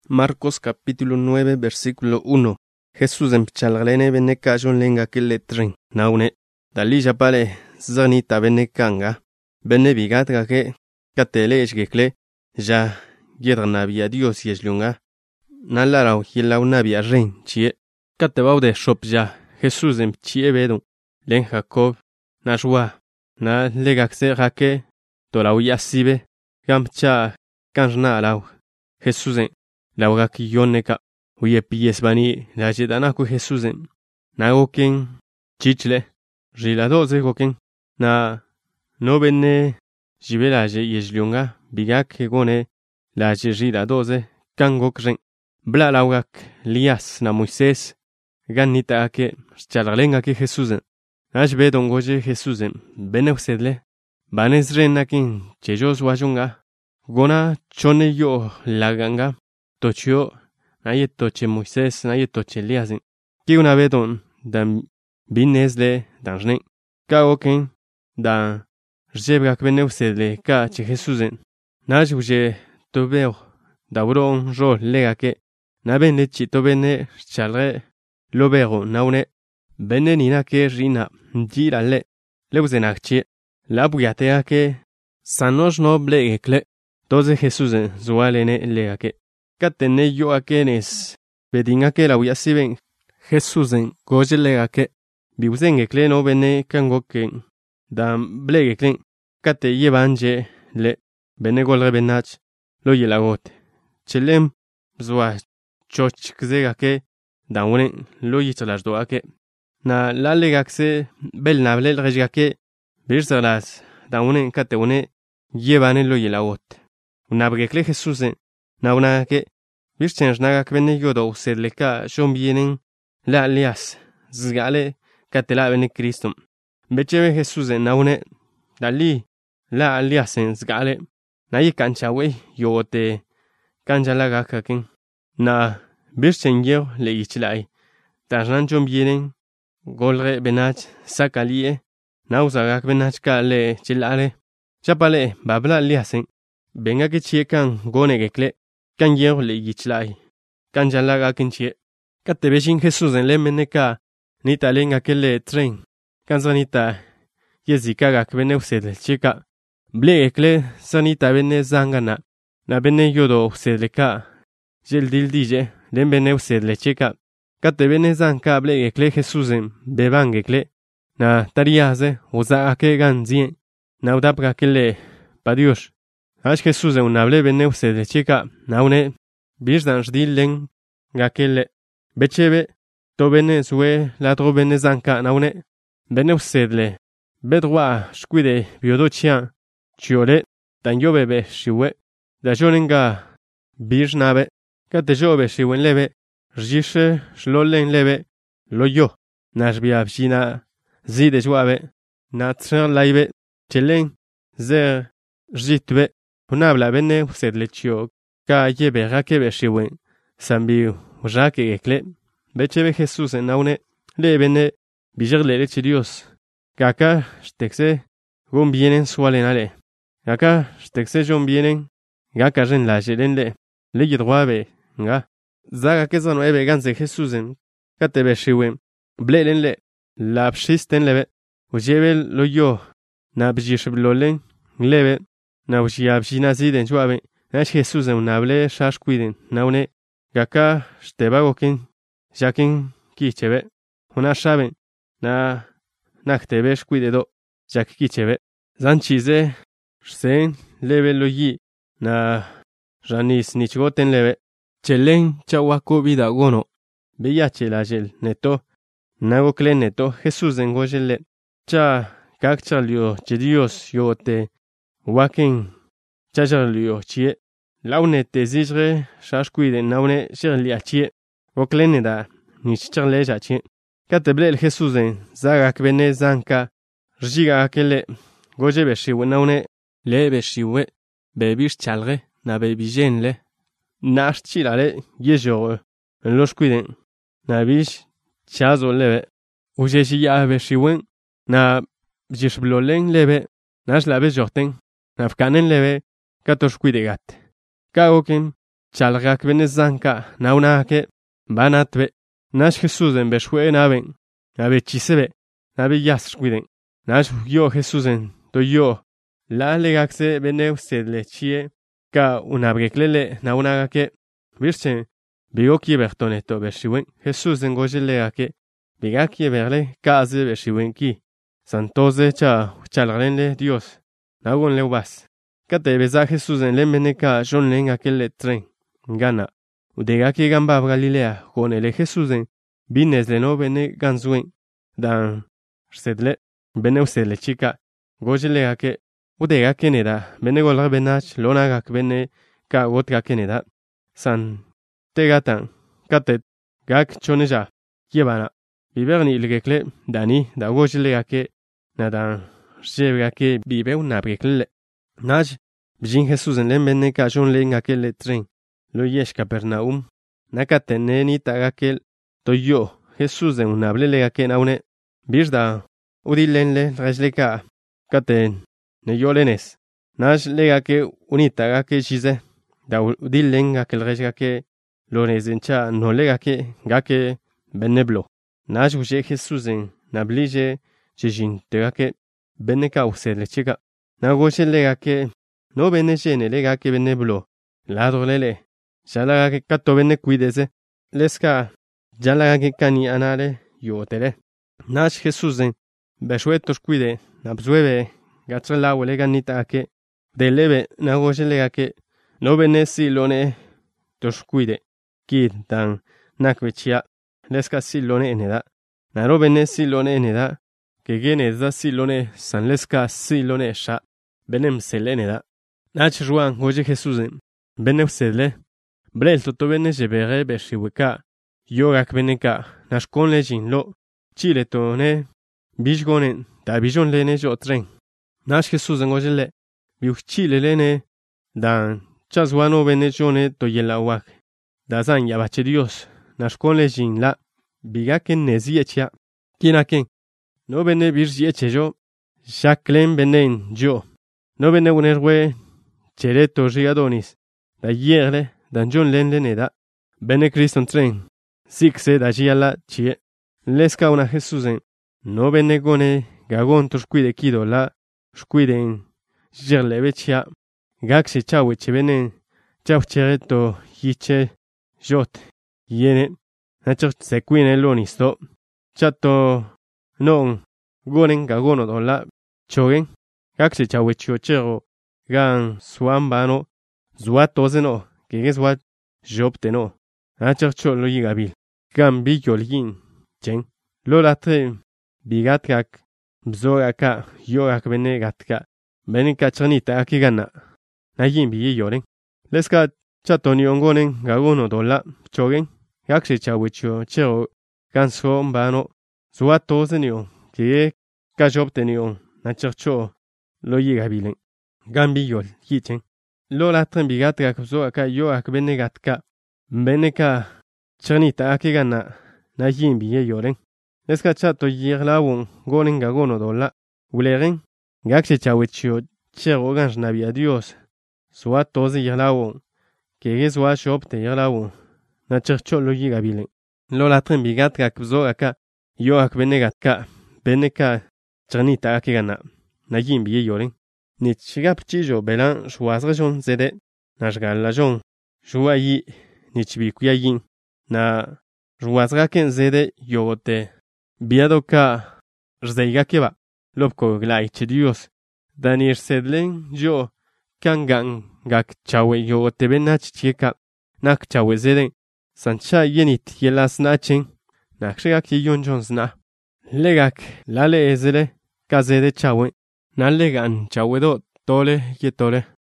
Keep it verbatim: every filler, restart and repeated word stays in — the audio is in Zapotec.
Marcos capítulo nueve versículo uno. Jesús empchalglene benecajon lenga que letrin. Naune. Dalija pale zanita benecanga. Benebigat gake. Catele eshgekle. Ja yednavia Dios yeslunga. Nalarau hilaunavia rein chie. Catebau de shop ja. Jesús empchie bedon. Len Jacob. Najwa. Na legaxe gake. Torau yasibe. Gamcha. Kanjna alau. Jesús en. Lauga ki yoneka. Uye pies bani. La jedana ku Jesús en. Na goken. Chichle. Jila doze goken. Na. No benne. Jibela je yejlunga. Bigak gone. La je jila doze. Kangok ren. Bla laugak. Lias na Moisés. Ganita ake. Chalrenga ki Jesús en. Aj bedon goje Jesús en. Bene usedle. Banes ren akin. Chejos wajunga. Gona chone yo laganga. Tochio. Naye toche Moisés. Naye toche Elias. Ki una bedon. Dan binesle. Dan jnen. Ka oken. Dan. Jebgak bene usedle. Ka che Jesús en. Naj uje. Tobeo. Dauron jo legake. Na bene chito bene. Chalre. Lobero naune. Bene nina ke rina. Njira le. Leuzenakche. La buyatea ke. Sanos no blegekle. Doze Jesús en zualene legake. Katene yo akenes. Bedinga ke la uyasiben. Jesús en goje legake. Biuzen ekle no bene kangoken. Dan blegeklen. Kate yebanje le. Bene golre benach. Lo yelagote. Chelem. Zua. Choch kzegake. Dan unen lo yitlash doake. Na la legakse. Bel nable rejgake. Birzalas. Dan unen kate une. Yebane lo yelagote. Unabrekle Jesús en. Na una que. Virchen naga kvene yodo sedleka shombienen. La lias. Zgale. Katela bene Cristo. Becheve Jesús en na une. Dali. La lias en zgale. Na ye canchawe yote. Cancha la gakaken. Na. Virchen yo le ichilai. Tarnan shombienen. Golre benach. Sakalie. Na usagak benach ka le chilare. Chapale. Babla liasen. Venga que chiekan gone gekle. Kan yer le yichlai. Kan jalaga kinchie. Katebeshin Jesús en le meneka. Nita lenga que le tren. Kan zanita. Yezika gak bene used chica. Ble ekle sanita bene zangana. Na bene yodo used leka. Jel dil dije. Len bene used le chica. Katebene zanka ble ekle Jesús en. Beban gekle. Na tariaze. Uza ake ganzien. Na udapga que le. Padiush. Aj Jesús en unable bene usted chica, naune, bisdan jdillen, gakele, bechebe, to bene sue, ladro bene zanka, naune, bene usedle, bedroa, shkuide, biodochian, chiole, tan yo bebe, shiwe, da jonenga, bijnabe, kate jobe shiwen lebe, jishe, shlolen lebe, lo yo, nashbia bjina, zide joabe, natrer laibe, chelen, zer, jitwe, Unabla bene usted lechio. Ka yebe rakebe shiwen. Sambi ujake gekle. Bechebe Jesús en naune. Le bene. Bijerle leche Dios. Kaka stekse. Gon vienen sualenale. Kaka stekse jon vienen. Gaka jen la jelenle. Le yidroabe. Nga. Zaga keza nueve ganze Jesús en. Katebe shiwen. Blelenle. La pshisten lebe. Ujebel lo yo. Na bjishblolen. Lebe. Na ushia bshina ziden chuabe. Nash Jesús en unable shash cuiden. Naune. Gaka shtebagokin. Jakin kichebe. Una shaben. Na. Naktebesh cuidedo. Jak kichebe. Zanchize. Shsen. Lebe lo yi. Na. Janis nichgoten lebe. Chelen chawako vida gono. Beyache la gel neto. Nago kle neto. Jesús en gojele. Cha. Kakchalio. Che Dios yote. Wakin chajalio chie laune te zizre shashkuide naune shirlia chie oklene da ni chirle ja chie kateble el Jesús en zaga kvene zanka rjiga akele gojebe shiwe naune lebe shiwe bebish chalre na bebijenle nash chilale yejore en los cuiden na bish chazo lebe ujeshi ya be shiwen na jishblolen lebe nash labe jorten Nafkanen leve, katos cuidegat. Kagoken, chalgak bene zanka naunake banatbe nash Jesusen beshwe naben nabe chisebe nabe yasquiden nash yo Jesusen do yo la legakse bene usedle chie ka unabgeklele naunagake virchen bigoki bertoneto beshiwen Jesusen gojelegake bigaki berle kaze beshiwenki santoze cha chalgrenle Dios nagon leubas kate beza Jesusen lemeneka jon lenga kelle tren gana udegaki gamba Galilea con el Jesusen bines le no bene ganzuen dan sedle bene usele chica gojelegake udega keneda bene golra benach lonagak bene ka gotka keneda san tegatan katet gak choneja yebana biberni ilgekle dani da gojelegake nadan jebgake bibe unabgekle naj bijin Jesusen len bene ka jon lenga kelle tren lo yesh Capernaum nakateneni tagakel toyo Jesusen unablele ken aune birda udilenle rajleka katen ne yolenes naj legake unitagake jize da udilenga kel rajgake lonezencha no legake gake beneblo naj uje Jesusen nablije jejin tegake beneka usele chiga nagoche legake no benejene legake beneblo ladrolele Jalagake kato bene cuidese leska jalagake kani anale yotele nash Jesusen beshuetos cuide nabzuebe gatrela weleganita ke delebe nagojelegake no benesi lone tos cuide kid dan nakvechia leska silone eneda naro benesi lone eneda que gene za silone san leska silone sha benem seleneda nach ruan goje Jesusen benem sedle Brel toto bene jebere beshiweka yogak beneka nashkon lejin lo chile tone bijgonen da bijon lene jo tren nash Jesusen gojele biu chile lene dan chazwano bene jone to yelawak da zan yabache Dios nashkon lejin la bigaken neziechia kinaken no bene birjieche jo shaklen benen jo no bene unerwe chereto riadonis da yerle Dan John len leneda bene Kriston tren sikse da giala chie leska una Jesusen no bene gone gagon to squide kido la squiden jerlebechia gaxe chawe chebene chau chereto hiche jot yene nacho sequine lonisto chato non gonen gagono dola chogen gaxe chawe chiochero gan suambano zuatozeno que es what job teno achcho lo yigabil gambi yolgin chen lola tre bigatkak bzogaka yogak benegatka benika chanita akigana nayin bi yoren leska chatoni ongonen gagono dola chogen yakse chawicho chero ganso mbano zuato zenio que ka job tenio nachcho lo yigabilen gambi yol yichen Lola trembigatka kuzo aka yo ak benegatka beneka chanita akigana na yimbi ye yoren eska chato yirlawon gonen gagono dola uleren gaxe chawechio chero ganj nabia Dios soa toze yirlawon que es wa shopte yirlawon na chercho lo yigabilen Lola trembigatka kuzo aka yo ak benegatka beneka chanita akigana na yimbi ye yoren ni chigap chijo belan shuazga jon zede na jgalla jon shuwa yi ni chibikuya yin na shuazga ken zede yogote biadoka rzeiga keba lopko glai che Dios danir sedlen jo kangan gak chawe yogote benach chieka nak chawe zede sancha yenit yelas nachen nak shigak yon jonsna legak lale ezele kazede chawe Nalegan chawedo tole ye tole